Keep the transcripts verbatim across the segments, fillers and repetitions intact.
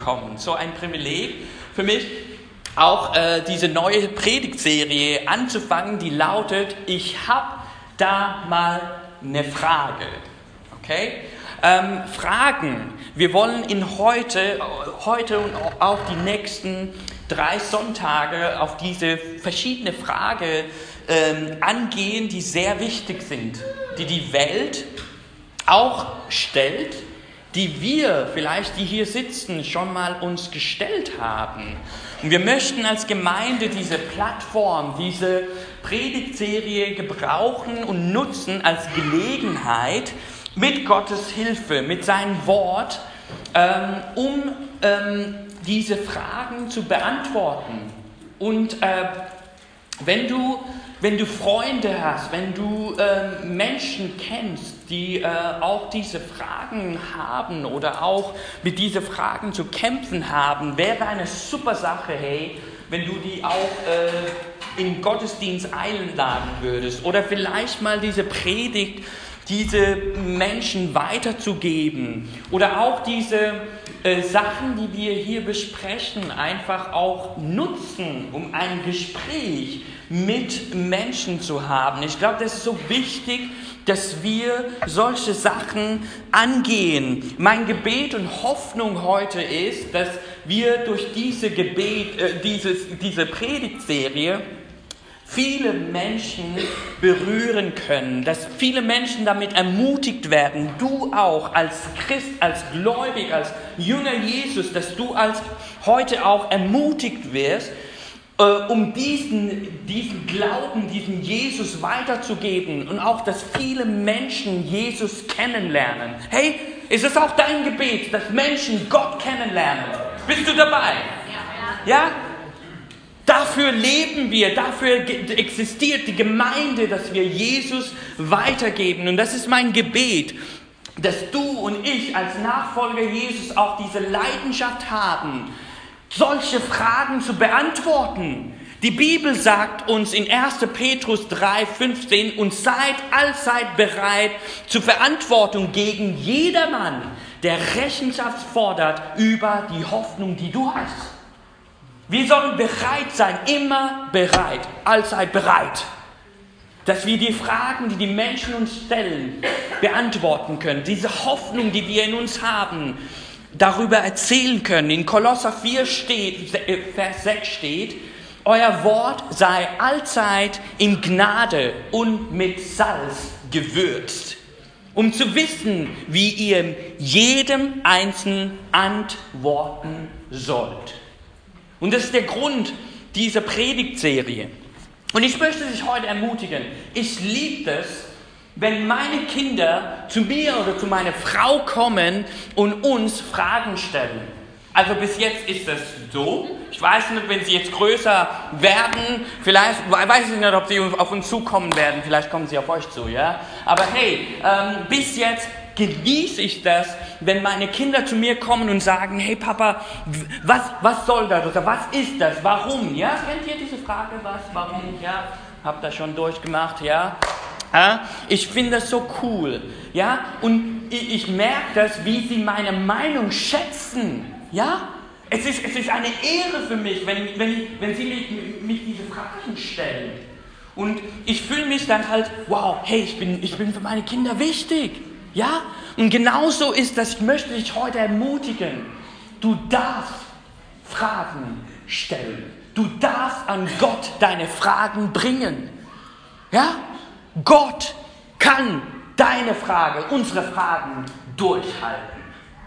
bekommen. So ein Privileg für mich, auch äh, diese neue Predigtserie anzufangen, die lautet, ich habe da mal eine Frage. Okay? Ähm, Fragen. Wir wollen in heute, heute und auch die nächsten drei Sonntage auf diese verschiedene Frage ähm, angehen, die sehr wichtig sind, die die Welt auch stellt, die wir vielleicht, die hier sitzen, schon mal uns gestellt haben. Und wir möchten als Gemeinde diese Plattform, diese Predigtserie gebrauchen und nutzen als Gelegenheit, mit Gottes Hilfe, mit seinem Wort, ähm, um ähm, diese Fragen zu beantworten. Und äh, wenn du, wenn du Freunde hast, wenn du äh, Menschen kennst, die äh, auch diese Fragen haben oder auch mit diesen Fragen zu kämpfen haben, wäre eine super Sache, hey, wenn du die auch äh, in Gottesdienst einladen würdest oder vielleicht mal diese Predigt diese Menschen weiterzugeben oder auch diese äh, Sachen, die wir hier besprechen, einfach auch nutzen, um ein Gespräch mit Menschen zu haben. Ich glaube, das ist so wichtig, dass wir solche Sachen angehen. Mein Gebet und Hoffnung heute ist, dass wir durch diese Gebet, äh, dieses, diese Predigtserie viele Menschen berühren können, dass viele Menschen damit ermutigt werden, du auch als Christ, als Gläubig, als Jünger Jesus, dass du als heute auch ermutigt wirst, äh, um diesen, diesen Glauben, diesen Jesus weiterzugeben und auch, dass viele Menschen Jesus kennenlernen. Hey, ist es auch dein Gebet, dass Menschen Gott kennenlernen? Bist du dabei? Ja? Dafür leben wir, dafür existiert die Gemeinde, dass wir Jesus weitergeben. Und das ist mein Gebet, dass du und ich als Nachfolger Jesus auch diese Leidenschaft haben, solche Fragen zu beantworten. Die Bibel sagt uns in erster Petrus drei fünfzehn, und seid allzeit bereit zur Verantwortung gegen jedermann, der Rechenschaft fordert über die Hoffnung, die du hast. Wir sollen bereit sein, immer bereit, allzeit bereit, dass wir die Fragen, die die Menschen uns stellen, beantworten können. Diese Hoffnung, die wir in uns haben, darüber erzählen können. In Kolosser vier steht, Vers sechs steht, euer Wort sei allzeit in Gnade und mit Salz gewürzt, um zu wissen, wie ihr jedem Einzelnen antworten sollt. Und das ist der Grund dieser Predigtserie. Und ich möchte dich heute ermutigen. Ich liebe es, wenn meine Kinder zu mir oder zu meiner Frau kommen und uns Fragen stellen. Also bis jetzt ist das so. Ich weiß nicht, wenn sie jetzt größer werden, vielleicht, weiß ich nicht, ob sie auf uns zukommen werden. Vielleicht kommen sie auf euch zu, ja. Aber hey, ähm, bis jetzt genieße ich das, wenn meine Kinder zu mir kommen und sagen, hey Papa, was, was soll das oder was ist das, warum, ja, kennt ihr diese Frage, was, warum, ja, habt ihr schon durchgemacht, ja, ja? Ich finde das so cool, ja, und ich, ich merke das, wie sie meine Meinung schätzen, ja, es ist, es ist eine Ehre für mich, wenn, wenn, wenn sie mich, mich diese Fragen stellen und ich fühle mich dann halt, wow, hey, ich bin, ich bin für meine Kinder wichtig. Ja, und genauso ist das, ich möchte dich heute ermutigen, du darfst Fragen stellen, du darfst an Gott deine Fragen bringen, ja, Gott kann deine Frage, unsere Fragen durchhalten.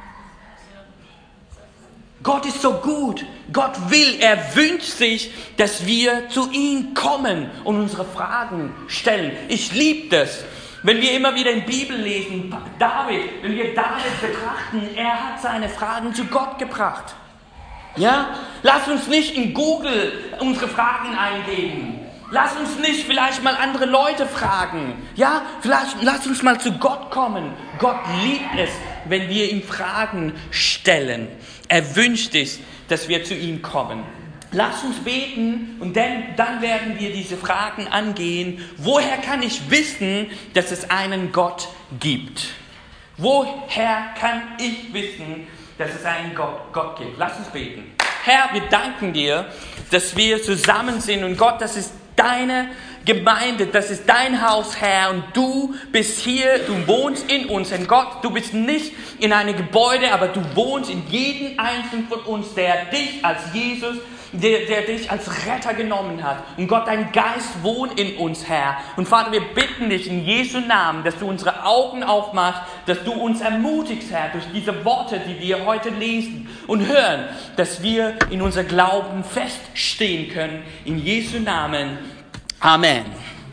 Gott ist so gut, Gott will, er wünscht sich, dass wir zu ihm kommen und unsere Fragen stellen. Ich liebe das. Wenn wir immer wieder in der Bibel lesen, David, wenn wir David betrachten, er hat seine Fragen zu Gott gebracht. Ja? Lass uns nicht in Google unsere Fragen eingeben. Lass uns nicht vielleicht mal andere Leute fragen. Ja? Vielleicht lass uns mal zu Gott kommen. Gott liebt es, wenn wir ihm Fragen stellen. Er wünscht es, dass wir zu ihm kommen. Lass uns beten und dann, dann werden wir diese Fragen angehen. Woher kann ich wissen, dass es einen Gott gibt? Woher kann ich wissen, dass es einen Gott, Gott gibt. Lass uns beten. Herr, wir danken dir, dass wir zusammen sind. Und Gott, das ist deine Gemeinde, das ist dein Haus, Herr. Und du bist hier, du wohnst in uns. Und Gott, du bist nicht in einem Gebäude, aber du wohnst in jedem Einzelnen von uns, der dich als Jesus, der, der dich als Retter genommen hat. Und Gott, dein Geist wohnt in uns, Herr. Und Vater, wir bitten dich in Jesu Namen, dass du unsere Augen aufmachst, dass du uns ermutigst, Herr, durch diese Worte, die wir heute lesen und hören, dass wir in unser Glauben feststehen können. In Jesu Namen. Amen.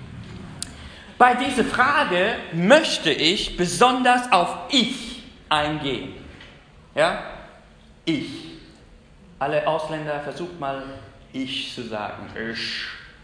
Bei dieser Frage möchte ich besonders auf ich eingehen. Ja? Ich. Alle Ausländer, versucht mal ich zu sagen. Ich.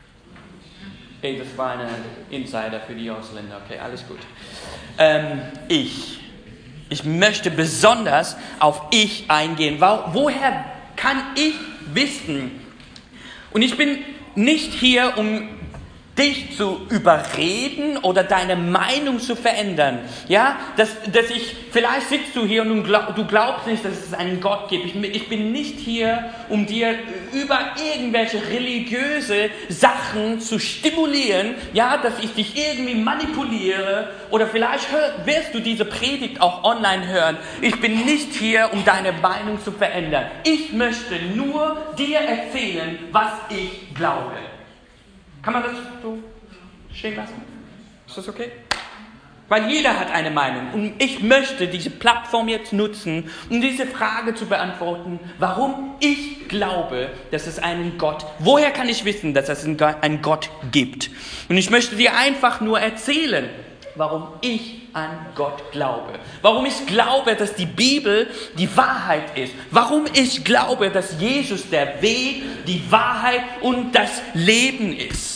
Ey, das war eine Insider für die Ausländer. Okay, alles gut. Ähm, ich. Ich möchte besonders auf ich eingehen. Woher kann ich wissen? Und ich bin nicht hier, um dich zu überreden oder deine Meinung zu verändern. Ja, dass, dass ich, vielleicht sitzt du hier und du, glaub, du glaubst nicht, dass es einen Gott gibt. Ich, ich bin nicht hier, um dir über irgendwelche religiöse Sachen zu stimulieren, ja, dass ich dich irgendwie manipuliere oder vielleicht hör, wirst du diese Predigt auch online hören. Ich bin nicht hier, um deine Meinung zu verändern. Ich möchte nur dir erzählen, was ich glaube. Kann man das so stehen lassen? Ist das okay? Weil jeder hat eine Meinung. Und ich möchte diese Plattform jetzt nutzen, um diese Frage zu beantworten, warum ich glaube, dass es einen Gott, woher kann ich wissen, dass es einen Gott gibt? Und ich möchte dir einfach nur erzählen, warum ich an Gott glaube. Warum ich glaube, dass die Bibel die Wahrheit ist. Warum ich glaube, dass Jesus der Weg, die Wahrheit und das Leben ist.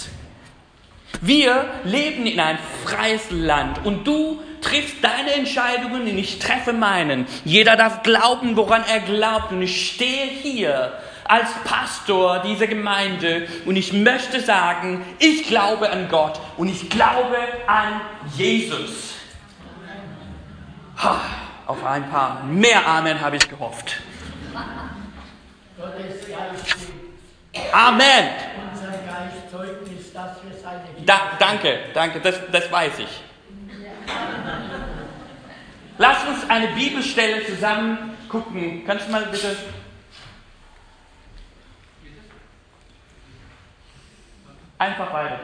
Wir leben in ein freies Land und du triffst deine Entscheidungen und ich treffe meinen. Jeder darf glauben, woran er glaubt. Und ich stehe hier als Pastor dieser Gemeinde und ich möchte sagen, ich glaube an Gott und ich glaube an Jesus. Ha, auf ein paar mehr Amen habe ich gehofft. Amen. Unser Geist Zeugnis, dass wir seine Da, danke, danke, das, das weiß ich. Lass uns eine Bibelstelle zusammen gucken. Kannst du mal bitte... Einfach weiter.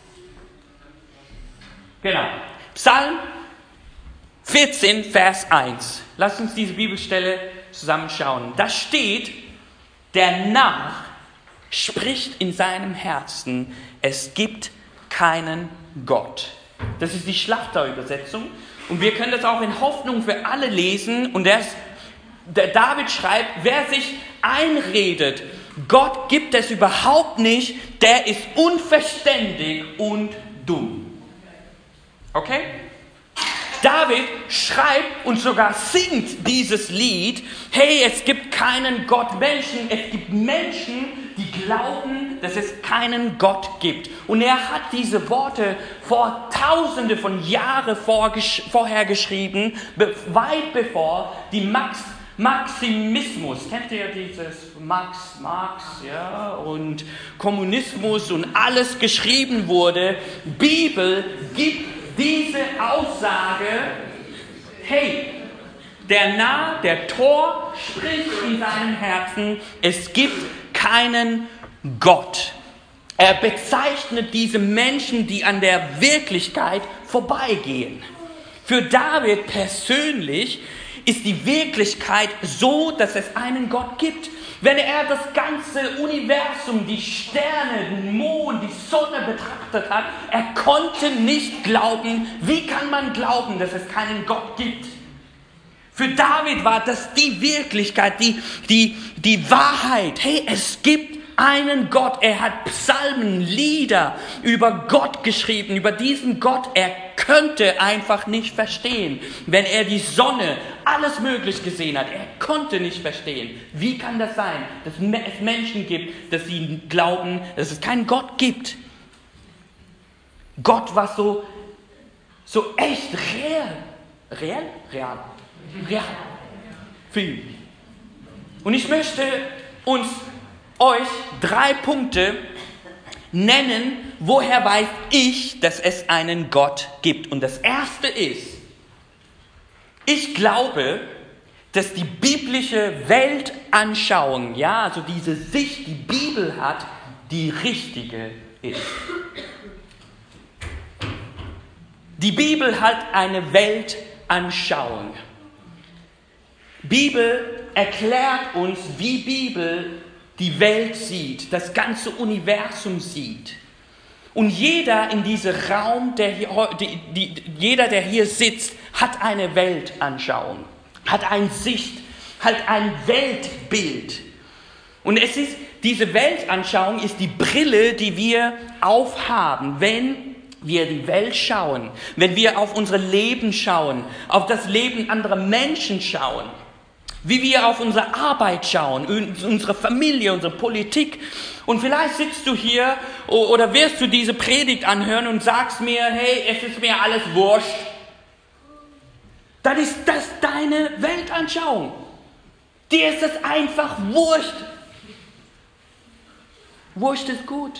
Genau. Psalm vierzehn, Vers eins. Lass uns diese Bibelstelle zusammenschauen. Da steht, der Narr spricht in seinem Herzen, es gibt keinen Gott. Das ist die Schlachterübersetzung. Und wir können das auch in Hoffnung für alle lesen. Und der, ist, der David schreibt, wer sich einredet, Gott gibt es überhaupt nicht, der ist unverständig und dumm. Okay? David schreibt und sogar singt dieses Lied, hey, es gibt keinen Gott Menschen, es gibt Menschen, die glauben, dass es keinen Gott gibt. Und er hat diese Worte vor tausende von Jahren vorher geschrieben, weit bevor die Max, Maximismus, kennt ihr dieses Max, Marx, ja, und Kommunismus und alles geschrieben wurde. Bibel gibt diese Aussage, hey, der Narr, der Tor spricht in seinem Herzen, es gibt keinen Gott. Er bezeichnet diese Menschen, die an der Wirklichkeit vorbeigehen. Für David persönlich ist die Wirklichkeit so, dass es einen Gott gibt. Wenn er das ganze Universum, die Sterne, den Mond, die Sonne betrachtet hat, er konnte nicht glauben, wie kann man glauben, dass es keinen Gott gibt? Für David war das die Wirklichkeit, die, die, die Wahrheit. Hey, es gibt einen Gott. Er hat Psalmen, Lieder über Gott geschrieben, über diesen Gott. Er könnte einfach nicht verstehen, wenn er die Sonne, alles möglich gesehen hat. Er konnte nicht verstehen. Wie kann das sein, dass es Menschen gibt, dass sie glauben, dass es keinen Gott gibt? Gott war so, so echt real. Real? Real. Real. Für ihn. Und ich möchte uns euch drei Punkte nennen, woher weiß ich, dass es einen Gott gibt. Und das erste ist, ich glaube, dass die biblische Weltanschauung, ja, also diese Sicht, die Bibel hat, die richtige ist. Die Bibel hat eine Weltanschauung. Bibel erklärt uns, wie Bibel die Welt sieht, das ganze Universum sieht. Und jeder in diesem Raum, der hier, die, die, jeder, der hier sitzt, hat eine Weltanschauung, hat eine Sicht, hat ein Weltbild. Und es ist, diese Weltanschauung ist die Brille, die wir aufhaben, wenn wir die Welt schauen, wenn wir auf unser Leben schauen, auf das Leben anderer Menschen schauen, wie wir auf unsere Arbeit schauen, unsere Familie, unsere Politik. Und vielleicht sitzt du hier oder wirst du diese Predigt anhören und sagst mir, hey, es ist mir alles wurscht. Dann ist das deine Weltanschauung. Dir ist es einfach wurscht. Wurscht ist gut.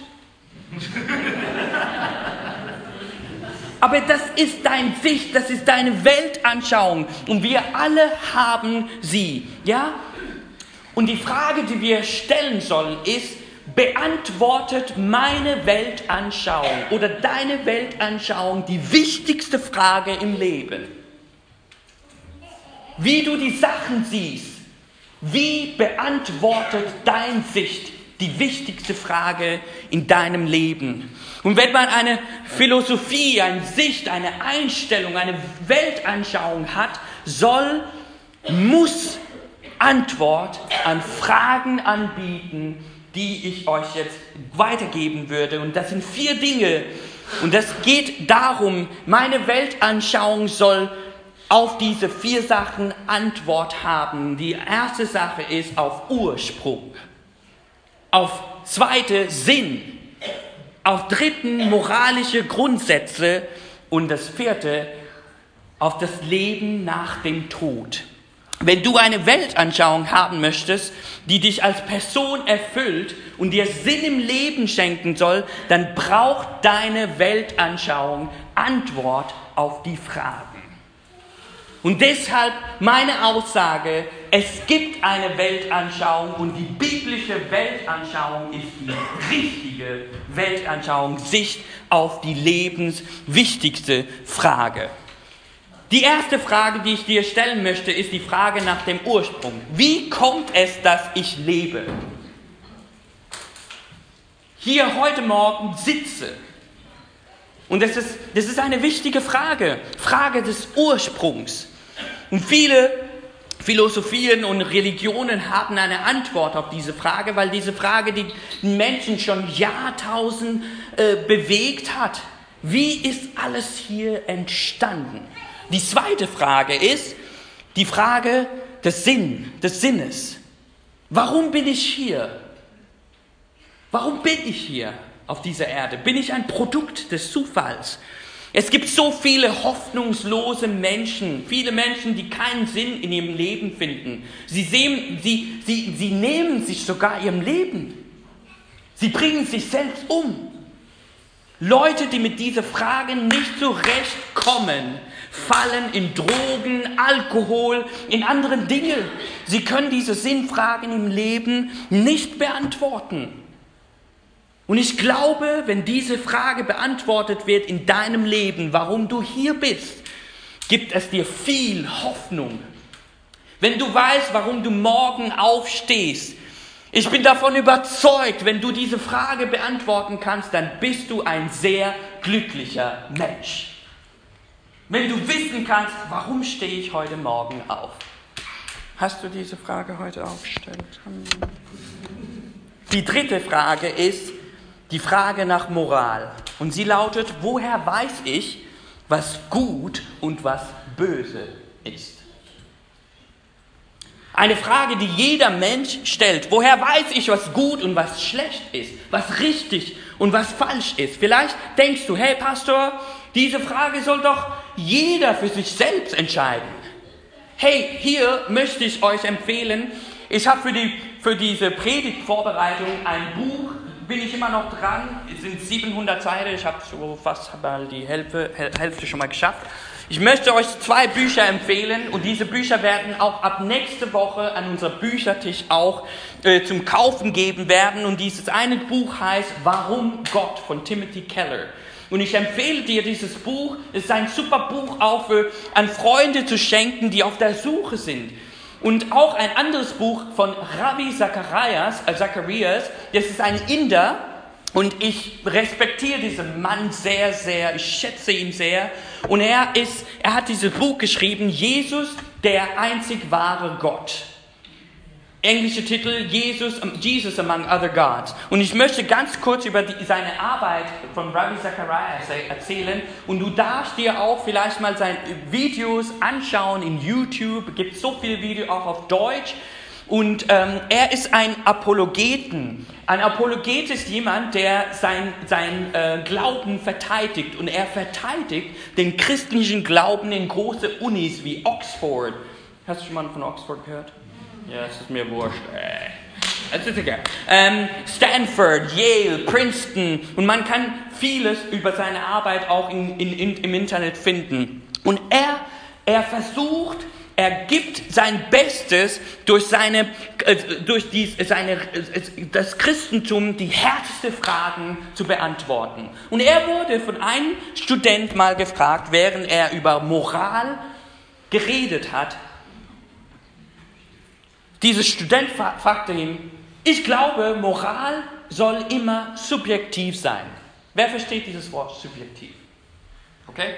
Aber das ist deine Sicht, das ist deine Weltanschauung. Und wir alle haben sie. Ja? Und die Frage, die wir stellen sollen, ist, beantwortet meine Weltanschauung oder deine Weltanschauung die wichtigste Frage im Leben? Wie du die Sachen siehst, wie beantwortet deine Sicht die wichtigste Frage in deinem Leben? Und wenn man eine Philosophie, eine Sicht, eine Einstellung, eine Weltanschauung hat, soll, muss Antwort an Fragen anbieten, die ich euch jetzt weitergeben würde. Und das sind vier Dinge. Und das geht darum, meine Weltanschauung soll auf diese vier Sachen Antwort haben. Die erste Sache ist auf Ursprung. Auf zweite Sinn. Auf dritten moralische Grundsätze. Und das vierte auf das Leben nach dem Tod. Wenn du eine Weltanschauung haben möchtest, die dich als Person erfüllt und dir Sinn im Leben schenken soll, dann braucht deine Weltanschauung Antwort auf die Fragen. Und deshalb meine Aussage, es gibt eine Weltanschauung und die biblische Weltanschauung ist die richtige Weltanschauung, Sicht auf die lebenswichtigste Frage. Die erste Frage, die ich dir stellen möchte, ist die Frage nach dem Ursprung. Wie kommt es, dass ich lebe? Hier heute Morgen sitze. Und das ist, das ist eine wichtige Frage. Frage des Ursprungs. Und viele Philosophien und Religionen haben eine Antwort auf diese Frage, weil diese Frage die Menschen schon Jahrtausend äh, bewegt hat. Wie ist alles hier entstanden? Die zweite Frage ist die Frage des Sinn, des Sinnes. Warum bin ich hier? Warum bin ich hier auf dieser Erde? Bin ich ein Produkt des Zufalls? Es gibt so viele hoffnungslose Menschen, viele Menschen, die keinen Sinn in ihrem Leben finden. Sie, sehen, sie, sie, sie nehmen sich sogar ihrem Leben. Sie bringen sich selbst um. Leute, die mit dieser Frage nicht zurechtkommen, fallen in Drogen, Alkohol, in anderen Dinge. Sie können diese Sinnfragen im Leben nicht beantworten. Und ich glaube, wenn diese Frage beantwortet wird in deinem Leben, warum du hier bist, gibt es dir viel Hoffnung. Wenn du weißt, warum du morgen aufstehst, ich bin davon überzeugt, wenn du diese Frage beantworten kannst, dann bist du ein sehr glücklicher Mensch. Wenn du wissen kannst, warum stehe ich heute Morgen auf? Hast du diese Frage heute aufgestellt? Die dritte Frage ist die Frage nach Moral. Und sie lautet, woher weiß ich, was gut und was böse ist? Eine Frage, die jeder Mensch stellt. Woher weiß ich, was gut und was schlecht ist? Was richtig und was falsch ist? Vielleicht denkst du, hey Pastor, diese Frage soll doch jeder für sich selbst entscheiden. Hey, hier möchte ich euch empfehlen, Ich habe für, die, für diese Predigtvorbereitung ein Buch, bin ich immer noch dran, es sind siebenhundert Seiten, ich habe so fast mal die Hälfte, Hälfte schon mal geschafft. Ich möchte euch zwei Bücher empfehlen und diese Bücher werden auch ab nächste Woche an unserem Büchertisch auch äh, zum Kaufen geben werden. Und dieses eine Buch heißt Warum Gott von Timothy Keller. Und ich empfehle dir dieses Buch, es ist ein super Buch auch für, an Freunde zu schenken, die auf der Suche sind. Und auch ein anderes Buch von Ravi Zacharias, äh Zacharias, das ist ein Inder. Und ich respektiere diesen Mann sehr, sehr, ich schätze ihn sehr. Und er ist, er hat dieses Buch geschrieben, Jesus, der einzig wahre Gott. Englischer Titel, Jesus, Jesus Among Other Gods. Und ich möchte ganz kurz über die, seine Arbeit von Ravi Zacharias erzählen. Und du darfst dir auch vielleicht mal seine Videos anschauen in YouTube. Es gibt so viele Videos auch auf Deutsch. Und ähm, er ist ein Apologeten. Ein Apologet ist jemand, der sein, sein äh, Glauben verteidigt. Und er verteidigt den christlichen Glauben in große Unis wie Oxford. Hast du schon mal von Oxford gehört? Ja, es ist mir wurscht. Äh, es ist egal. Ähm, Stanford, Yale, Princeton. Und man kann vieles über seine Arbeit auch in, in, in, im Internet finden. Und er, er versucht... Er gibt sein Bestes, durch, seine, äh, durch dies, seine, äh, das Christentum die härtesten Fragen zu beantworten. Und er wurde von einem Student mal gefragt, während er über Moral geredet hat. Dieser Student fra- fragte ihn, ich glaube, Moral soll immer subjektiv sein. Wer versteht dieses Wort subjektiv? Okay?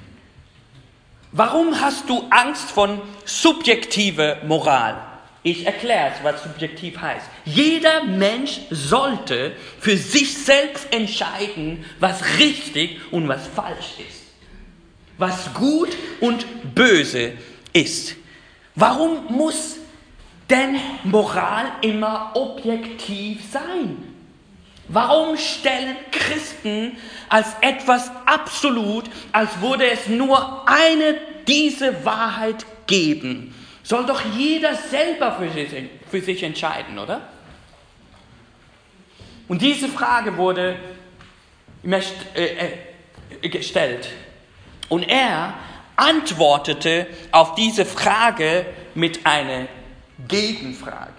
Warum hast du Angst von subjektiver Moral? Ich erkläre es, was subjektiv heißt. Jeder Mensch sollte für sich selbst entscheiden, was richtig und was falsch ist. Was gut und böse ist. Warum muss denn Moral immer objektiv sein? Warum stellen Christen als etwas absolut, als würde es nur eine diese Wahrheit geben? Soll doch jeder selber für sich, für sich entscheiden, oder? Und diese Frage wurde gestellt. Und er antwortete auf diese Frage mit einer Gegenfrage.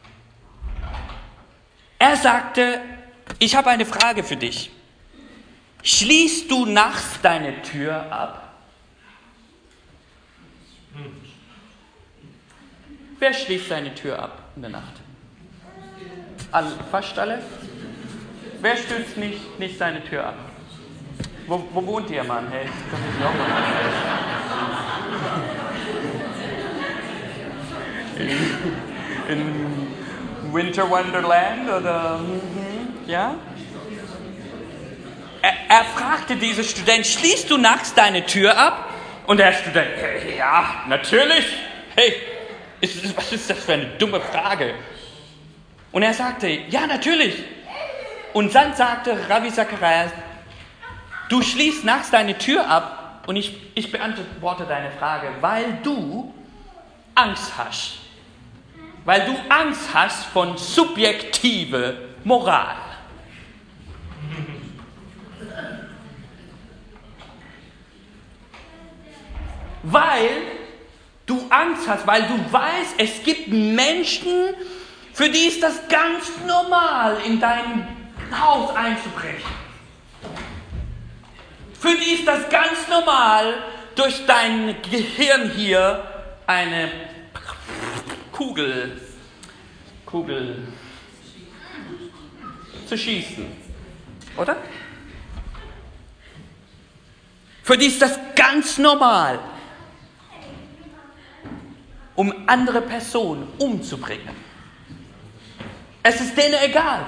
Er sagte, ich habe eine Frage für dich. Schließt du nachts deine Tür ab? Wer schließt seine Tür ab in der Nacht? All, fast alle? Wer schließt nicht, nicht seine Tür ab? Wo, wo wohnt ihr, Mann? Hey, das ist auch mal in, in Winter Wonderland oder... Ja? Er, er fragte diesen Student, schließt du nachts deine Tür ab? Und der Student, ja, natürlich. Hey, ist, was ist das für eine dumme Frage? Und er sagte, ja, natürlich. Und dann sagte Ravi Zacharias, du schließt nachts deine Tür ab und ich, ich beantworte deine Frage, weil du Angst hast. Weil du Angst hast von subjektiver Moral. Weil du Angst hast, weil du weißt, es gibt Menschen, für die ist das ganz normal, in dein Haus einzubrechen. Für die ist das ganz normal, durch dein Gehirn hier eine Kugel, Kugel zu schießen. Oder? Für die ist das ganz normal, um andere Personen umzubringen. Es ist denen egal.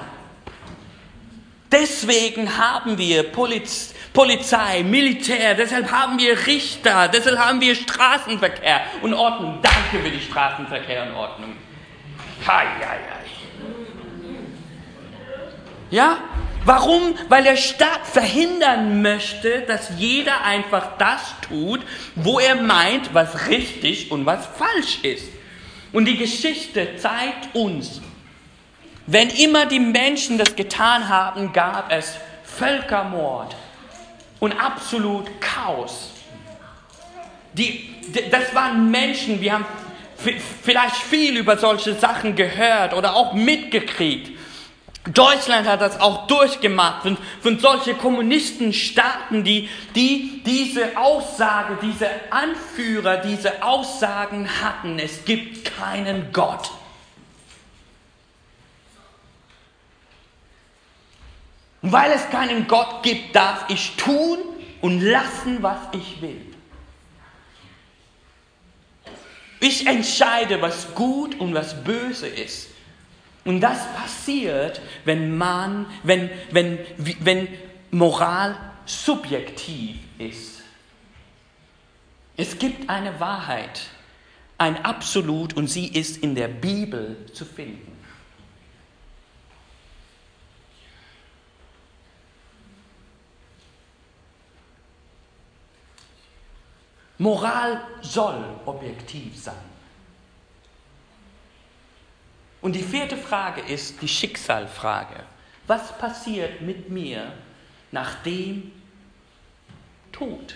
Deswegen haben wir Poliz- Polizei, Militär, deshalb haben wir Richter, deshalb haben wir Straßenverkehr und Ordnung. Danke für die Straßenverkehr und Ordnung. Hei, hei, hei. Ja? Warum? Weil der Staat verhindern möchte, dass jeder einfach das tut, wo er meint, was richtig und was falsch ist. Und die Geschichte zeigt uns, wenn immer die Menschen das getan haben, gab es Völkermord und absolut Chaos. Die, das waren Menschen, wir haben vielleicht viel über solche Sachen gehört oder auch mitgekriegt. Deutschland hat das auch durchgemacht von, von solchen Kommunistenstaaten, die, die diese Aussage, diese Anführer, diese Aussagen hatten, es gibt keinen Gott. Und weil es keinen Gott gibt, darf ich tun und lassen, was ich will. Ich entscheide, was gut und was böse ist. Und das passiert, wenn man, wenn, wenn, wenn Moral subjektiv ist. Es gibt eine Wahrheit, ein Absolut, und sie ist in der Bibel zu finden. Moral soll objektiv sein. Und die vierte Frage ist die Schicksalsfrage. Was passiert mit mir nach dem Tod?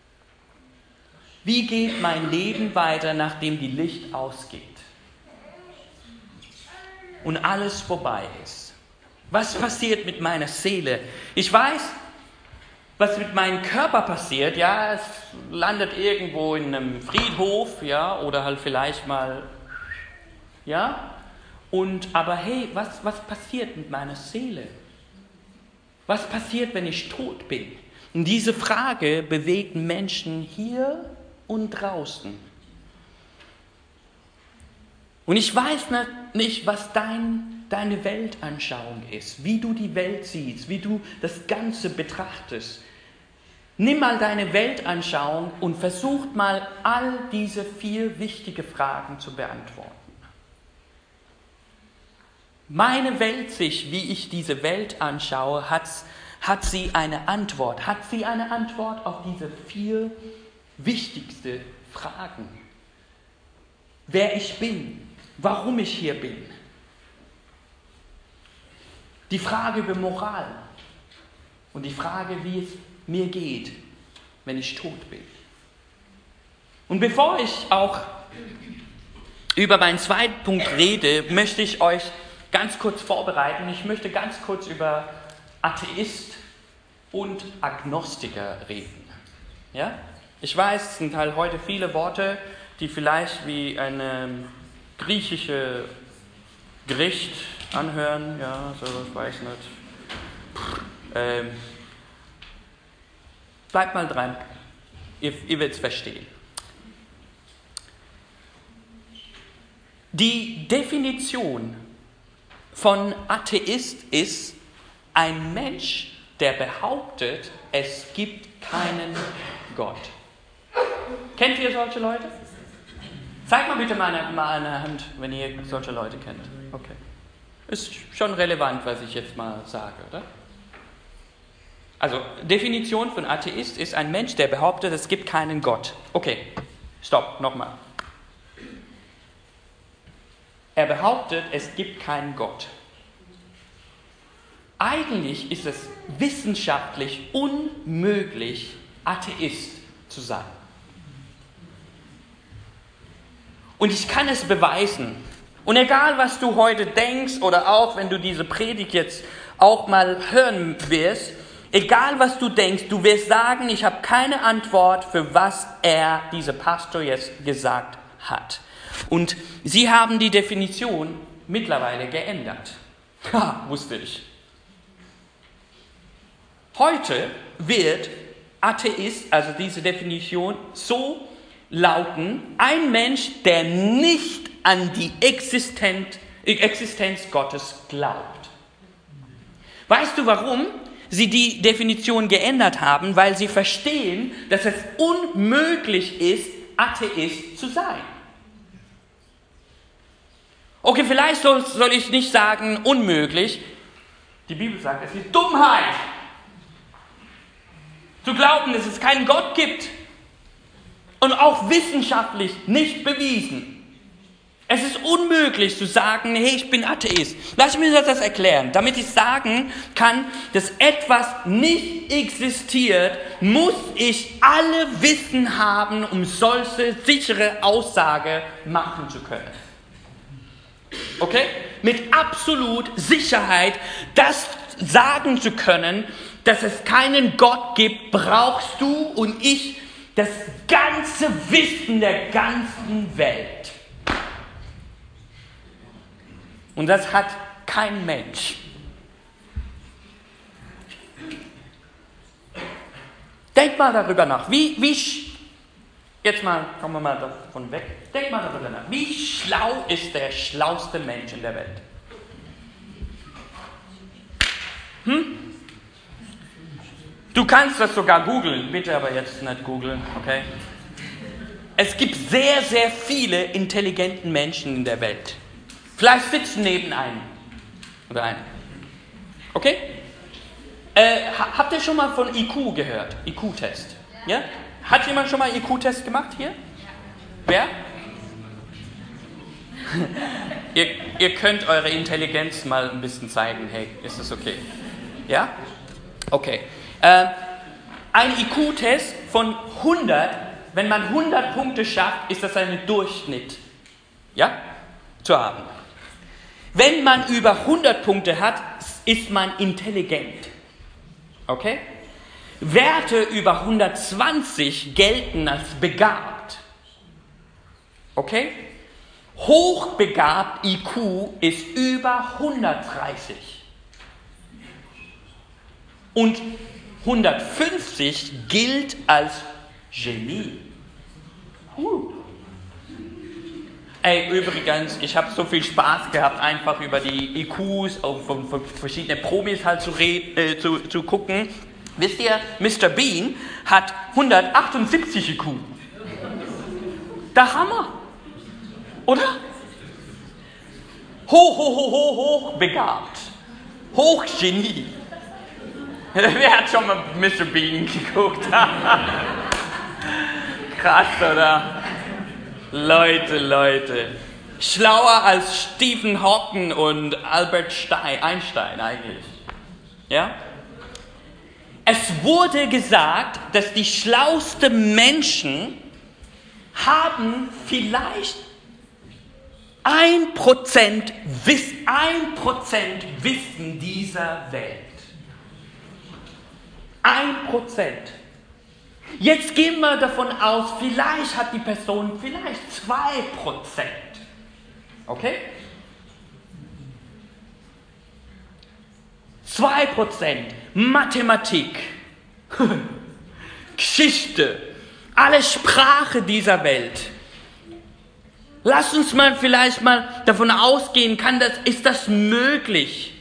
Wie geht mein Leben weiter, nachdem die Licht ausgeht und alles vorbei ist? Was passiert mit meiner Seele? Ich weiß, was mit meinem Körper passiert. Ja, es landet irgendwo in einem Friedhof, ja, oder halt vielleicht mal, ja. Und, aber hey, was, was passiert mit meiner Seele? Was passiert, wenn ich tot bin? Und diese Frage bewegt Menschen hier und draußen. Und ich weiß nicht, was dein, deine Weltanschauung ist, wie du die Welt siehst, wie du das Ganze betrachtest. Nimm mal deine Weltanschauung und versuch mal, all diese vier wichtige Fragen zu beantworten. Meine Weltsicht, wie ich diese Welt anschaue, hat, hat sie eine Antwort. Hat sie eine Antwort auf diese vier wichtigsten Fragen? Wer ich bin, warum ich hier bin. Die Frage über Moral und die Frage, wie es mir geht, wenn ich tot bin. Und bevor ich auch über meinen zweiten Punkt rede, möchte ich euch ganz kurz vorbereiten. Ich möchte ganz kurz über Atheist und Agnostiker reden. Ja? Ich weiß, es sind halt heute viele Worte, die vielleicht wie ein griechisches Gericht anhören. Ja, so, ich weiß nicht. Ähm, bleibt mal dran. Ihr, ihr werdet es verstehen. Die Definition von Atheist ist ein Mensch, der behauptet, es gibt keinen Gott. Kennt ihr solche Leute? Zeigt mal bitte mal eine, mal eine Hand, wenn ihr solche Leute kennt. Okay. Ist schon relevant, was ich jetzt mal sage, oder? Also, Definition von Atheist ist ein Mensch, der behauptet, es gibt keinen Gott. Okay, stopp, nochmal. Er behauptet, es gibt keinen Gott. Eigentlich ist es wissenschaftlich unmöglich, Atheist zu sein. Und ich kann es beweisen. Und egal, was du heute denkst oder auch, wenn du diese Predigt jetzt auch mal hören wirst, egal, was du denkst, du wirst sagen, ich habe keine Antwort, für was er, dieser Pastor, jetzt gesagt hat. Und sie haben die Definition mittlerweile geändert. Ha, wusste ich. Heute wird Atheist, also diese Definition, so lauten: ein Mensch, der nicht an die Existenz, Existenz Gottes glaubt. Weißt du, warum sie die Definition geändert haben? Weil sie verstehen, dass es unmöglich ist, Atheist zu sein. Okay, vielleicht soll, soll ich nicht sagen unmöglich. Die Bibel sagt, es ist Dummheit, zu glauben, dass es keinen Gott gibt. Und auch wissenschaftlich nicht bewiesen. Es ist unmöglich zu sagen, hey, ich bin Atheist. Lass mich das erklären. Damit ich sagen kann, dass etwas nicht existiert, muss ich alle Wissen haben, um solche sichere Aussage machen zu können. Okay? Mit absolut Sicherheit, das sagen zu können, dass es keinen Gott gibt, brauchst du und ich das ganze Wissen der ganzen Welt. Und das hat kein Mensch. Denk mal darüber nach. Wie, wie, jetzt mal, kommen wir mal davon weg. Denk mal darüber nach. Wie schlau ist der schlauste Mensch in der Welt? Hm? Du kannst das sogar googeln. Bitte aber jetzt nicht googeln, okay? Es gibt sehr, sehr viele intelligente Menschen in der Welt. Vielleicht sitzen neben einem oder einem. Okay? Äh, habt ihr schon mal von I Q gehört? I Q-Test. Ja? Hat jemand schon mal I Q-Test gemacht hier? Wer? ihr, ihr könnt eure Intelligenz mal ein bisschen zeigen. Hey, ist das okay? Ja? Okay. Äh, ein I Q-Test von hundert, wenn man hundert Punkte schafft, ist das ein Durchschnitt. Ja? Zu haben. Wenn man über hundert Punkte hat, ist man intelligent. Okay? Werte über hundertzwanzig gelten als begabt. Okay? Hochbegabt I Q ist über hundertdreißig. Und hundertfünfzig gilt als Genie. Huh. Ey, übrigens, ich habe so viel Spaß gehabt, einfach über die I Qs von, von verschiedenen Promis halt zu, red, äh, zu, zu gucken. Wisst ihr, Mister Bean hat hundertachtundsiebzig I Q. Der Hammer. Oder? Hoch, hoch, hoch, hoch, hoch begabt. Hochgenie. Wer hat schon mal Mister Bean geguckt? Krass, oder? Leute, Leute. Schlauer als Stephen Hawking und Albert Stein, Einstein eigentlich. Ja? Es wurde gesagt, dass die schlauesten Menschen haben vielleicht ein Prozent Wiss, ein Prozent Wissen dieser Welt. Ein Prozent. Jetzt gehen wir davon aus, vielleicht hat die Person vielleicht zwei Prozent. Okay? zwei Prozent Mathematik, Geschichte, alle Sprache dieser Welt. Lass uns mal vielleicht mal davon ausgehen, kann das, ist das möglich?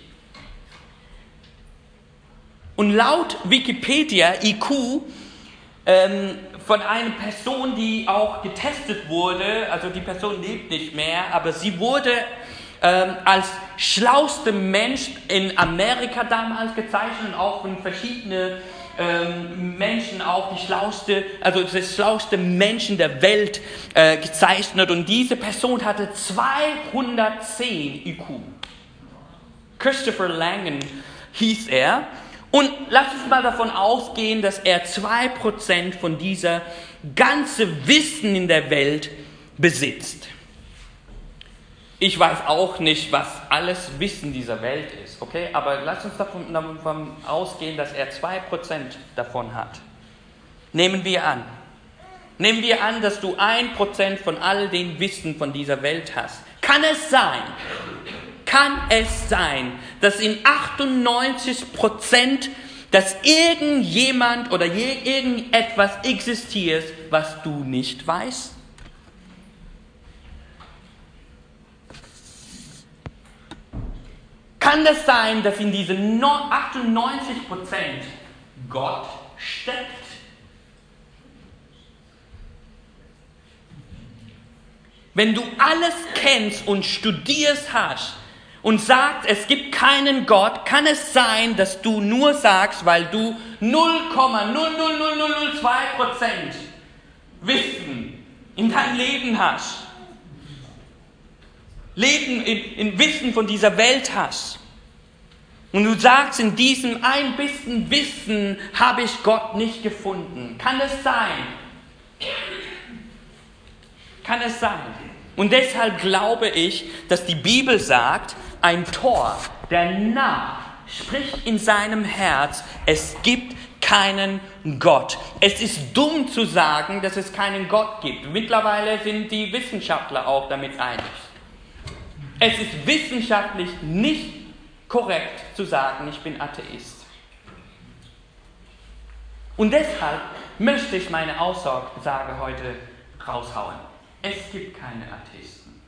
Und laut Wikipedia I Q ähm, von einer Person, die auch getestet wurde, also die Person lebt nicht mehr, aber sie wurde ähm, als schlauste Mensch in Amerika damals gezeichnet und auch von verschiedenen ähm, Menschen auch die schlauste, also das schlauste Menschen der Welt äh, gezeichnet, und diese Person hatte zweihundertzehn I Q. Christopher Langen hieß er. Und lass uns mal davon ausgehen, dass er zwei Prozent von dieser ganzen Wissen in der Welt besitzt. Ich weiß auch nicht, was alles Wissen dieser Welt ist, okay? Aber lass uns davon, davon ausgehen, dass er zwei Prozent davon hat. Nehmen wir an. Nehmen wir an, dass du ein Prozent von all dem Wissen von dieser Welt hast. Kann es sein, kann es sein, dass in achtundneunzig Prozent, dass irgendjemand oder je, irgendetwas existiert, was du nicht weißt? Kann es sein, dass in diesen achtundneunzig Prozent Gott steckt? Wenn du alles kennst und studierst hast und sagst, es gibt keinen Gott, kann es sein, dass du nur sagst, weil du null Komma null null null null null zwei Prozent Wissen in deinem Leben hast. Leben in, in Wissen von dieser Welt hast. Und du sagst, in diesem ein bisschen Wissen habe ich Gott nicht gefunden. Kann es sein? Kann es sein? Und deshalb glaube ich, dass die Bibel sagt, ein Tor, der Narr spricht in seinem Herz, es gibt keinen Gott. Es ist dumm zu sagen, dass es keinen Gott gibt. Mittlerweile sind die Wissenschaftler auch damit einig. Es ist wissenschaftlich nicht korrekt zu sagen, ich bin Atheist. Und deshalb möchte ich meine Aussage heute raushauen. Es gibt keine Atheisten.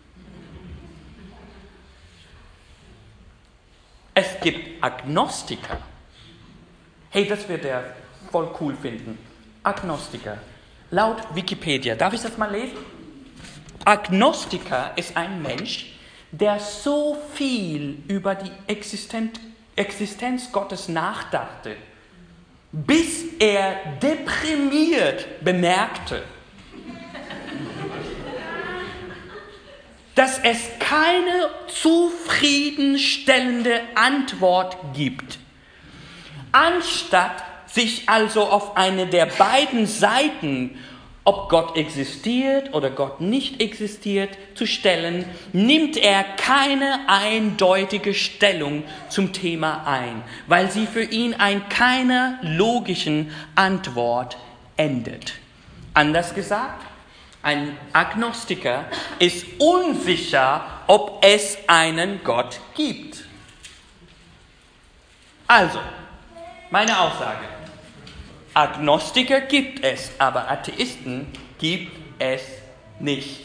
Es gibt Agnostiker. Hey, das wird er voll cool finden. Agnostiker. Laut Wikipedia. Darf ich das mal lesen? Agnostiker ist ein Mensch, der so viel über die Existenz, Existenz Gottes nachdachte, bis er deprimiert bemerkte, dass es keine zufriedenstellende Antwort gibt. Anstatt sich also auf eine der beiden Seiten, ob Gott existiert oder Gott nicht existiert, zu stellen, nimmt er keine eindeutige Stellung zum Thema ein, weil sie für ihn an keiner logischen Antwort endet. Anders gesagt, ein Agnostiker ist unsicher, ob es einen Gott gibt. Also, meine Aussage: Agnostiker gibt es, aber Atheisten gibt es nicht.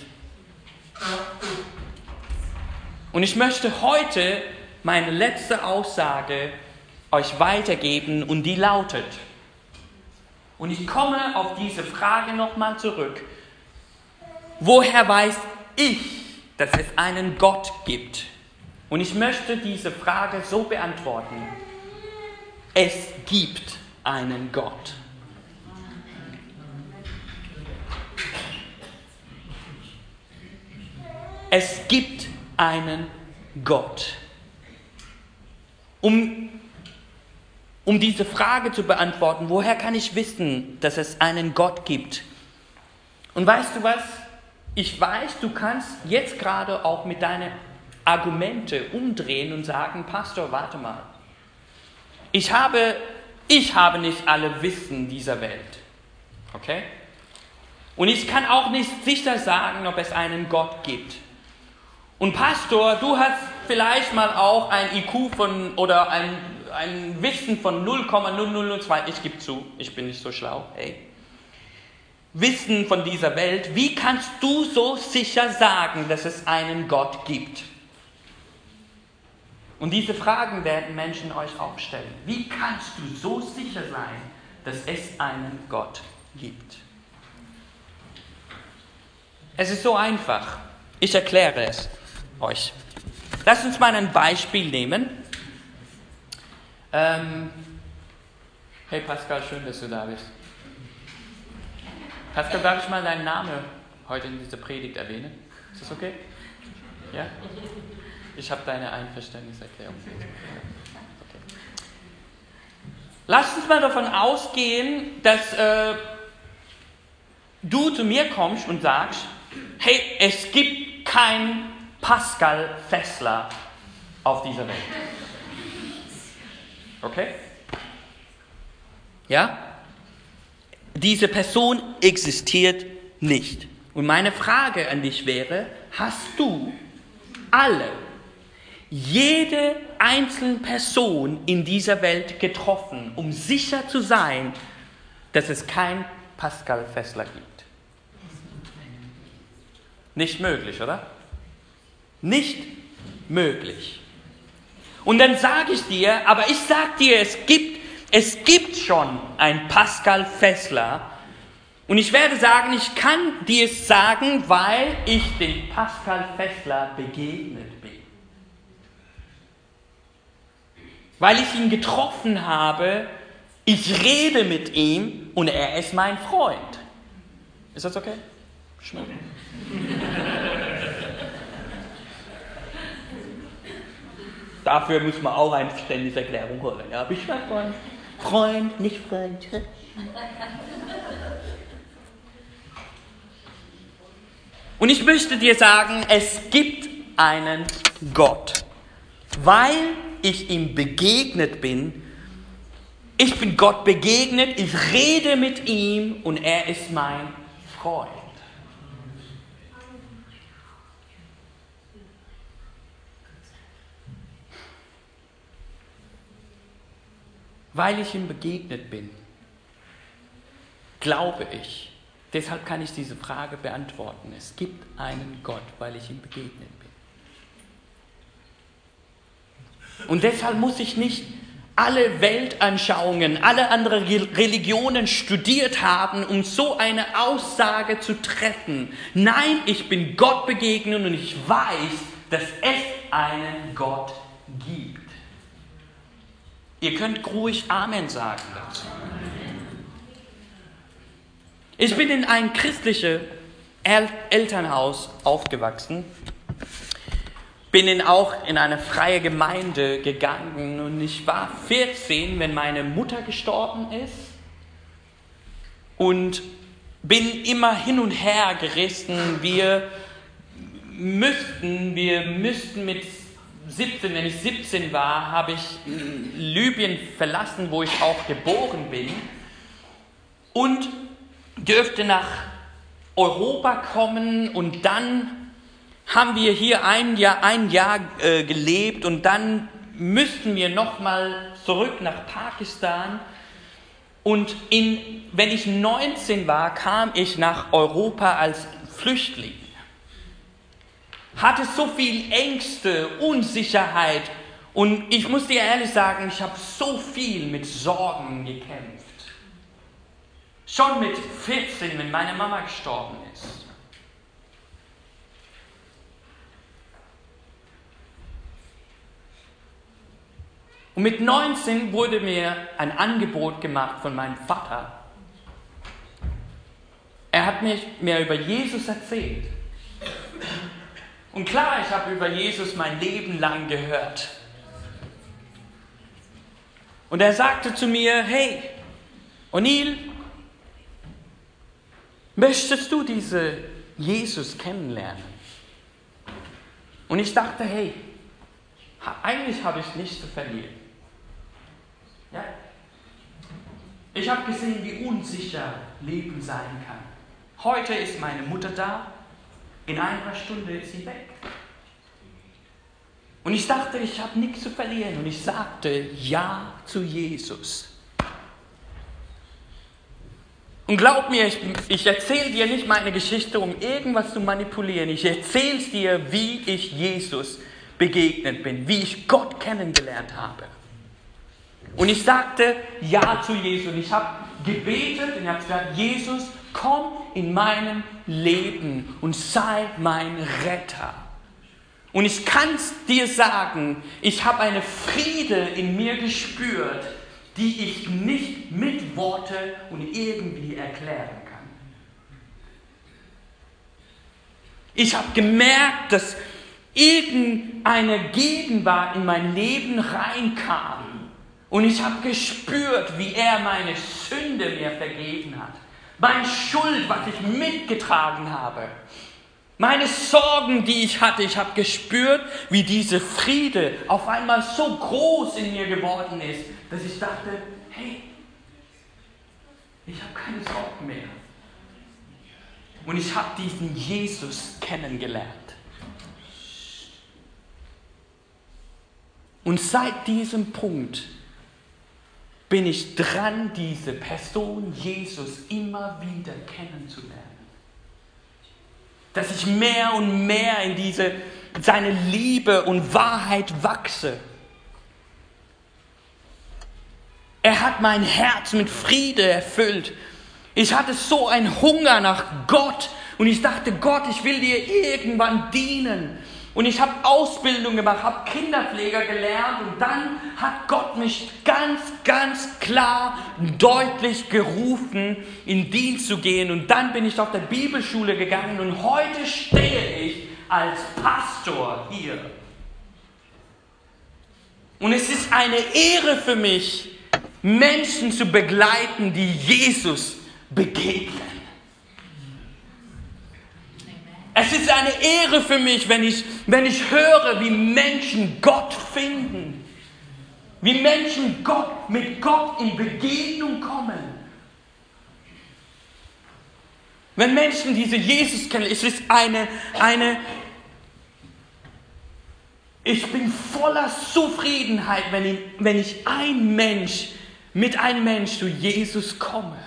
Und ich möchte heute meine letzte Aussage euch weitergeben und die lautet, und ich komme auf diese Frage nochmal zurück: Woher weiß ich, dass es einen Gott gibt? Und ich möchte diese Frage so beantworten: Es gibt einen Gott. Es gibt einen Gott. Um, um diese Frage zu beantworten, woher kann ich wissen, dass es einen Gott gibt? Und weißt du was? Ich weiß, du kannst jetzt gerade auch mit deinen Argumente umdrehen und sagen: Pastor, warte mal. Ich habe, ich habe nicht alle Wissen dieser Welt. Okay? Und ich kann auch nicht sicher sagen, ob es einen Gott gibt. Und Pastor, du hast vielleicht mal auch ein I Q von oder ein, ein Wissen von null Komma null null null zwei. Ich gebe zu, ich bin nicht so schlau. Hey. Wissen von dieser Welt. Wie kannst du so sicher sagen, dass es einen Gott gibt? Und diese Fragen werden Menschen euch auch stellen. Wie kannst du so sicher sein, dass es einen Gott gibt? Es ist so einfach. Ich erkläre es euch. Lasst uns mal ein Beispiel nehmen. Ähm, hey Pascal, schön, dass du da bist. Pascal, darf ich mal deinen Namen heute in dieser Predigt erwähnen? Ist das okay? Ja? Ich habe deine Einverständniserklärung. Okay. Lass uns mal davon ausgehen, dass äh, du zu mir kommst und sagst: Hey, es gibt keinen Pascal Fessler auf dieser Welt. Okay? Ja? Diese Person existiert nicht. Und meine Frage an dich wäre: Hast du alle, jede einzelne Person in dieser Welt getroffen, um sicher zu sein, dass es kein Pascal Fessler gibt? Nicht möglich, oder? Nicht möglich. Und dann sage ich dir, aber ich sage dir, es gibt, es gibt schon einen Pascal Fessler. Und ich werde sagen, ich kann dir es sagen, weil ich dem Pascal Fessler begegnet bin. Weil ich ihn getroffen habe, ich rede mit ihm und er ist mein Freund. Ist das okay? Schmeckt. Dafür muss man auch eine Verständniserklärung holen. Ja, bist du mein Freund? Freund, nicht Freund. Und ich möchte dir sagen, es gibt einen Gott, weil ich ihm begegnet bin. Ich bin Gott begegnet, ich rede mit ihm und er ist mein Freund. Weil ich ihm begegnet bin, glaube ich, deshalb kann ich diese Frage beantworten. Es gibt einen Gott, weil ich ihm begegnet bin. Und deshalb muss ich nicht alle Weltanschauungen, alle anderen Religionen studiert haben, um so eine Aussage zu treffen. Nein, ich bin Gott begegnet und ich weiß, dass es einen Gott gibt. Ihr könnt ruhig Amen sagen dazu. Ich bin in ein christliches El- Elternhaus aufgewachsen, bin in auch in eine freie Gemeinde gegangen und ich war vierzehn, wenn meine Mutter gestorben ist und bin immer hin und her gerissen. Wir müssten, wir müssten mit siebzehn, wenn ich siebzehn war, habe ich Libyen verlassen, wo ich auch geboren bin und dürfte nach Europa kommen und dann haben wir hier ein Jahr, ein Jahr äh, gelebt und dann müssten wir nochmal zurück nach Pakistan und in, wenn ich neunzehn war, kam ich nach Europa als Flüchtling. Hatte so viel Ängste, Unsicherheit und ich muss dir ehrlich sagen, ich habe so viel mit Sorgen gekämpft. Schon mit vierzehn, wenn meine Mama gestorben ist. Und mit neunzehn wurde mir ein Angebot gemacht von meinem Vater. Er hat mir, mir über Jesus erzählt. Und klar, ich habe über Jesus mein Leben lang gehört. Und er sagte zu mir, hey, O'Neill, möchtest du diesen Jesus kennenlernen? Und ich dachte, hey, eigentlich habe ich nichts zu verlieren. Ja? Ich habe gesehen, wie unsicher Leben sein kann. Heute ist meine Mutter da, in einer Stunde ist sie weg. Und ich dachte, ich habe nichts zu verlieren. Und ich sagte Ja zu Jesus. Und glaub mir, ich, ich erzähle dir nicht meine Geschichte, um irgendwas zu manipulieren. Ich erzähle es dir, wie ich Jesus begegnet bin, wie ich Gott kennengelernt habe. Und ich sagte Ja zu Jesus. Und ich habe gebetet und ich habe gesagt, Jesus, komm in meinem Leben und sei mein Retter. Und ich kann es dir sagen, ich habe eine Friede in mir gespürt, die ich nicht mit Worte und irgendwie erklären kann. Ich habe gemerkt, dass irgendeine Gegenwart in mein Leben reinkam. Und ich habe gespürt, wie er meine Sünde mir vergeben hat. Meine Schuld, was ich mitgetragen habe. Meine Sorgen, die ich hatte, ich habe gespürt, wie diese Friede auf einmal so groß in mir geworden ist, dass ich dachte, hey, ich habe keine Sorgen mehr. Und ich habe diesen Jesus kennengelernt. Und seit diesem Punkt bin ich dran, diese Person Jesus immer wieder kennenzulernen. Dass ich mehr und mehr in diese, seine Liebe und Wahrheit wachse. Er hat mein Herz mit Friede erfüllt. Ich hatte so einen Hunger nach Gott und ich dachte, Gott, ich will dir irgendwann dienen. Und ich habe Ausbildung gemacht, habe Kinderpfleger gelernt und dann hat Gott mich ganz, ganz klar, deutlich gerufen, in Dienst zu gehen. Und dann bin ich auf der Bibelschule gegangen und heute stehe ich als Pastor hier. Und es ist eine Ehre für mich, Menschen zu begleiten, die Jesus begegnen. Es ist eine Ehre für mich, wenn ich, wenn ich höre, wie Menschen Gott finden. Wie Menschen Gott, mit Gott in Begegnung kommen. Wenn Menschen diese Jesus kennen, es ist eine, eine, ich bin voller Zufriedenheit, wenn ich, wenn ich ein Mensch, mit einem Mensch zu Jesus komme.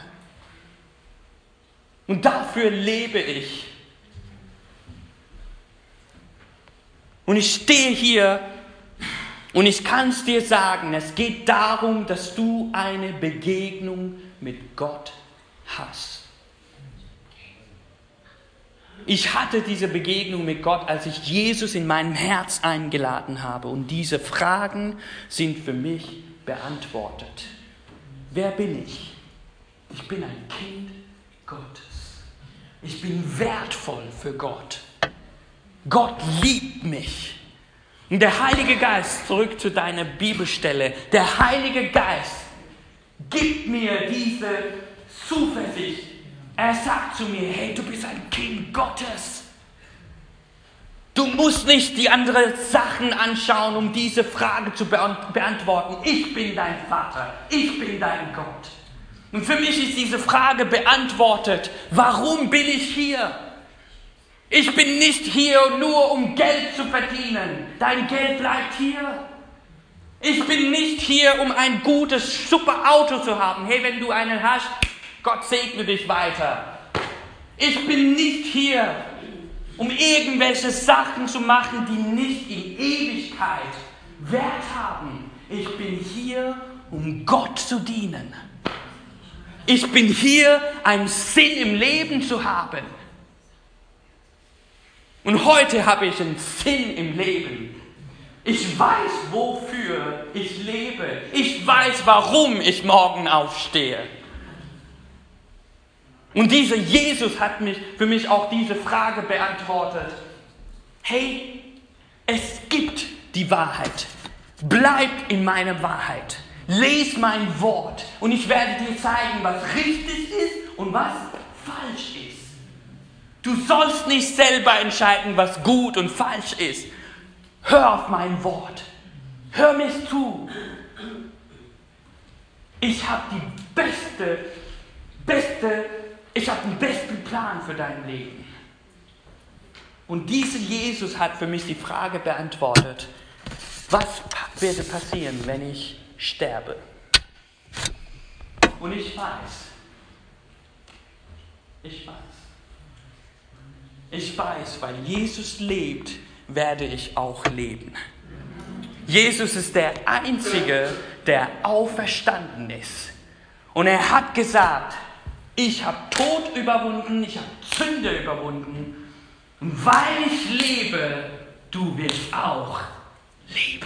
Und dafür lebe ich. Und ich stehe hier und ich kann es dir sagen, es geht darum, dass du eine Begegnung mit Gott hast. Ich hatte diese Begegnung mit Gott, als ich Jesus in meinem Herz eingeladen habe. Und diese Fragen sind für mich beantwortet. Wer bin ich? Ich bin ein Kind Gottes. Ich bin wertvoll für Gott. Gott liebt mich. Und der Heilige Geist, zurück zu deiner Bibelstelle, der Heilige Geist gibt mir diese Zuversicht. Er sagt zu mir, hey, du bist ein Kind Gottes. Du musst nicht die anderen Sachen anschauen, um diese Frage zu beantworten. Ich bin dein Vater, ich bin dein Gott. Und für mich ist diese Frage beantwortet. Warum bin ich hier? Ich bin nicht hier nur, um Geld zu verdienen. Dein Geld bleibt hier. Ich bin nicht hier, um ein gutes, super Auto zu haben. Hey, wenn du einen hast, Gott segne dich weiter. Ich bin nicht hier, um irgendwelche Sachen zu machen, die nicht in Ewigkeit Wert haben. Ich bin hier, um Gott zu dienen. Ich bin hier, einen Sinn im Leben zu haben. Und heute habe ich einen Sinn im Leben. Ich weiß, wofür ich lebe. Ich weiß, warum ich morgen aufstehe. Und dieser Jesus hat mich, für mich auch diese Frage beantwortet. Hey, es gibt die Wahrheit. Bleib in meiner Wahrheit. Lies mein Wort und ich werde dir zeigen, was richtig ist und was falsch ist. Du sollst nicht selber entscheiden, was gut und falsch ist. Hör auf mein Wort. Hör mir zu. Ich habe die beste, beste, ich habe den besten Plan für dein Leben. Und dieser Jesus hat für mich die Frage beantwortet, was würde passieren, wenn ich sterbe? Und ich weiß, ich weiß, ich weiß, weil Jesus lebt, werde ich auch leben. Jesus ist der Einzige, der auferstanden ist. Und er hat gesagt, ich habe Tod überwunden, ich habe Sünde überwunden. Und weil ich lebe, du wirst auch leben.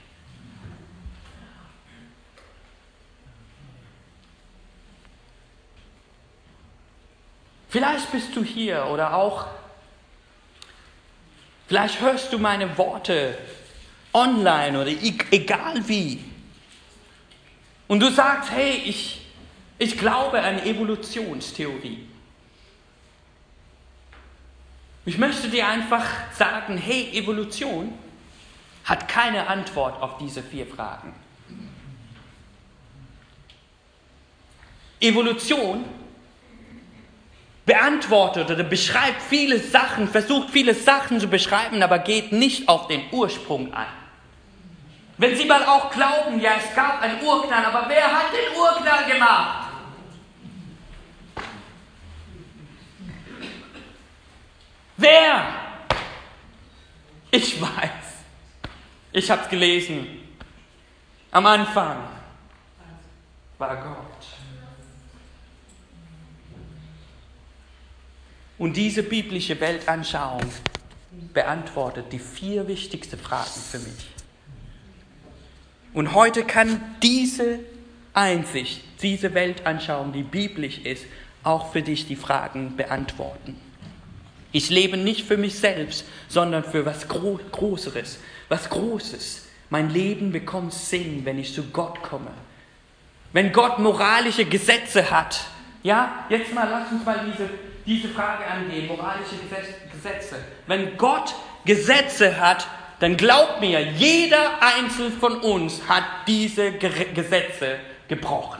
Vielleicht bist du hier oder auch, vielleicht hörst du meine Worte online oder egal wie. Und du sagst, hey, ich, ich glaube an Evolutionstheorie. Ich möchte dir einfach sagen, hey, Evolution hat keine Antwort auf diese vier Fragen. Evolution beantwortet oder beschreibt viele Sachen, versucht viele Sachen zu beschreiben, aber geht nicht auf den Ursprung ein. Wenn Sie mal auch glauben, ja, es gab einen Urknall, aber wer hat den Urknall gemacht? Wer? Ich weiß. Ich habe es gelesen. Am Anfang war Gott. Und diese biblische Weltanschauung beantwortet die vier wichtigsten Fragen für mich. Und heute kann diese Einsicht, diese Weltanschauung, die biblisch ist, auch für dich die Fragen beantworten. Ich lebe nicht für mich selbst, sondern für was Gro- Größeres, was Großes, Mein Leben bekommt Sinn, wenn ich zu Gott komme. Wenn Gott moralische Gesetze hat. Ja, jetzt mal, lass uns mal diese, diese Frage angehen, moralische Gesetze. Wenn Gott Gesetze hat, dann glaubt mir, jeder Einzelne von uns hat diese Gesetze gebrochen.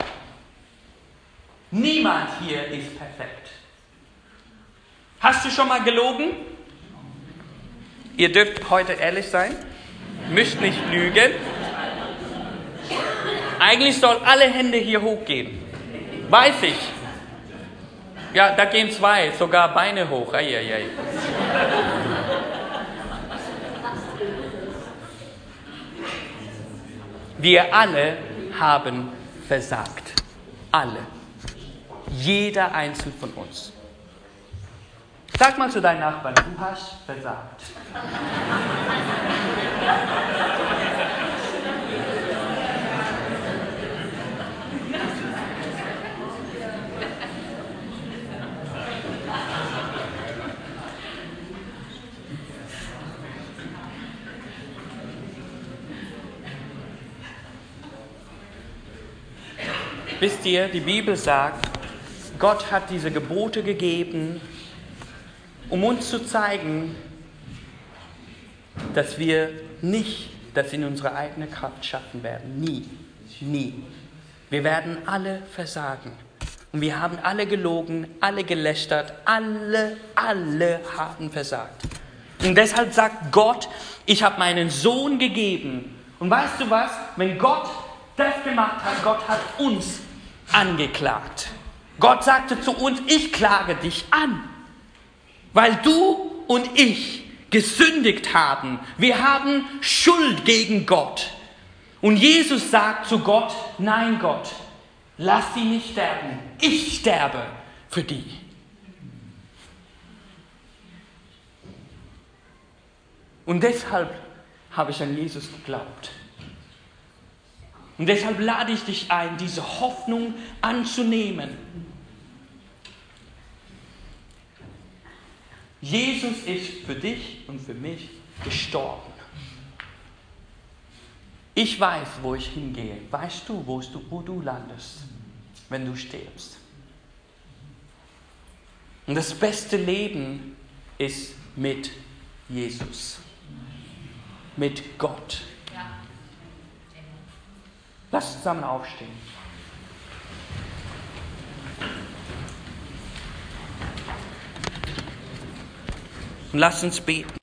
Niemand hier ist perfekt. Hast du schon mal gelogen? Ihr dürft heute ehrlich sein. Müsst nicht lügen. Eigentlich soll alle Hände hier hochgehen. Weiß ich. Ja, da gehen zwei, sogar Beine hoch. Eieiei. Wir alle haben versagt. Alle. Jeder Einzelne von uns. Sag mal zu deinen Nachbarn, du hast versagt. Wisst ihr, die Bibel sagt, Gott hat diese Gebote gegeben, um uns zu zeigen, dass wir nicht das in unserer eigenen Kraft schaffen werden. Nie, nie. Wir werden alle versagen. Und wir haben alle gelogen, alle gelästert, alle, alle haben versagt. Und deshalb sagt Gott, ich habe meinen Sohn gegeben. Und weißt du was? Wenn Gott das gemacht hat, Gott hat uns angeklagt. Gott sagte zu uns, ich klage dich an, weil du und ich gesündigt haben. Wir haben Schuld gegen Gott. Und Jesus sagt zu Gott, nein Gott, lass sie nicht sterben. Ich sterbe für die. Und deshalb habe ich an Jesus geglaubt. Und deshalb lade ich dich ein, diese Hoffnung anzunehmen. Jesus ist für dich und für mich gestorben. Ich weiß, wo ich hingehe. Weißt du, wo du, wo du landest, wenn du stirbst? Und das beste Leben ist mit Jesus. Mit Gott. Lass uns zusammen aufstehen. Und lass uns beten.